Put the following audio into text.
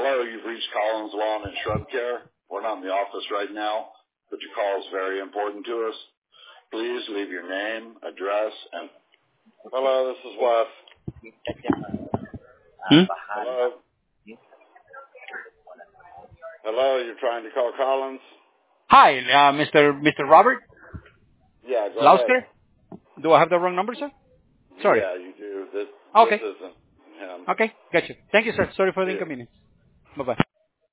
Hello, you've reached Collins Lawn and Shrub Care. We're not in the office right now, but your call is very important to us. Please leave your name, address, and... Hello, this is Wes. Hello? Hello, you're trying to call Collins? Hi, Mr. Robert Yeah, go Lausker? ahead. Do I have the wrong number, sir? Sorry. Yeah, you do. This Okay. isn't him. Okay, gotcha. Thank you, sir. Sorry for the inconvenience. Bye-bye.